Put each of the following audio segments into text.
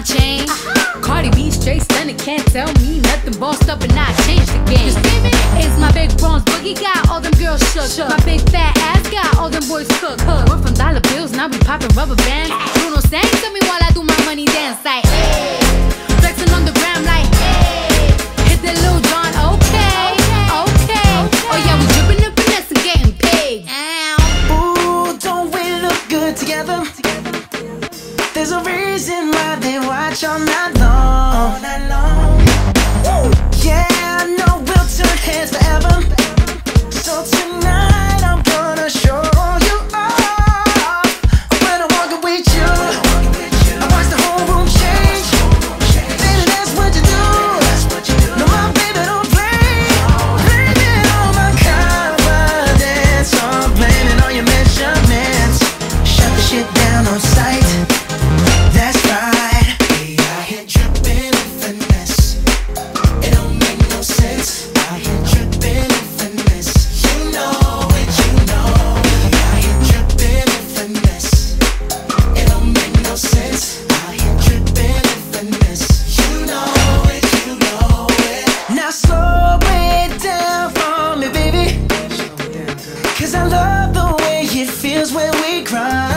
chain. Cardi B straight stunning, can't tell me nothing. Bossed up and I changed the game. It's my big bronze boogie, got all them girls shook. My big fat ass got all them boys cooked. Went from dollar bills, now we popping rubber bands. Bruno sang to me while I do my money dance like, hey. Flexing on the gram like, hey. Hit that Lil Jon, okay. Oh yeah, we dripping and finesse and getting paid. Ooh, don't we look good together? There's a reason why they watch all night long. Woo. Yeah, I know we'll turn heads forever. So tonight I'm gonna show you off. When I'm walking with you, I watch the whole room change. Baby, that's what you do. No, my baby don't play. Blame it on my confidence, or blame it on your measurements. Shut the shit down on sight. That's right. We out here dripping in finesse. It don't make no sense. Out here dripping in finesse. You know it, you know. We out here dripping in finesse. It don't make no sense. Out here dripping in finesse. You know it, you know it. Now slow it down for me, baby. 'Cause I love the way it feels when we grind.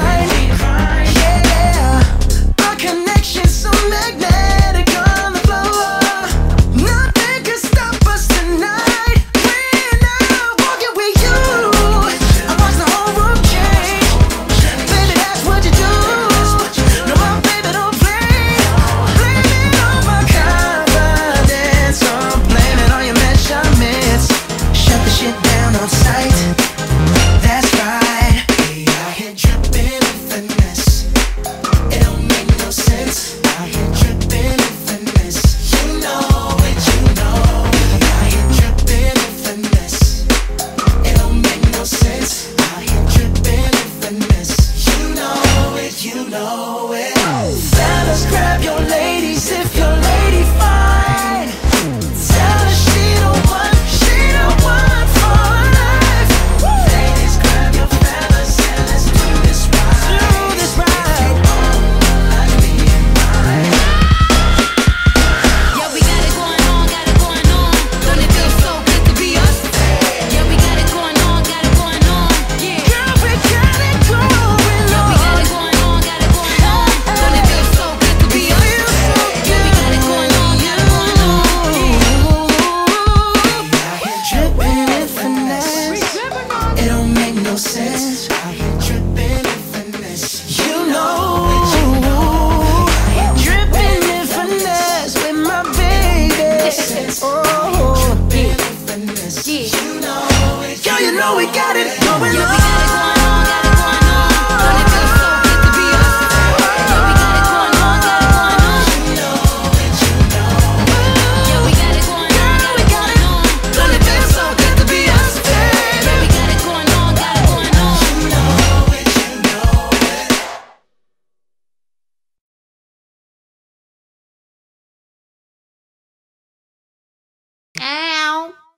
Connection so magnetic on the floor. Nothing can stop us tonight. When I'm walking with you, I watch the whole room change. Baby, that's what you do. No, my baby don't play. Blame it on my confidence, or blame it on your measurements. Shut the shit down on sight. That's right. We out here dripping in finesse. It don't make no sense. Out here dripping in finesse. You know it, you know. Out here dripping in finesse. It don't make no sense. Out here dripping in finesse. You know it, you know it. Fellas, grab your ladies if your lady fine. Tell her she the one for life. Ladies, grab your fellas and let's do this right. Do this right. Yeah, we got it going on, got it going on. Don't it feel so good to be us? Yeah, we got it going on, got it going on. Yeah, Girl, we got it going on. yeah, we got it going on, got it going on. Don't it feel so good to be us? Yeah, we got it going on, got it going on. Dripping in finesse. It don't make no sense. Out here dripping in finesse. You know. Dripping in finesse with my baby. Oh, dripping in finesse. You know it. Girl, you know we got it going on.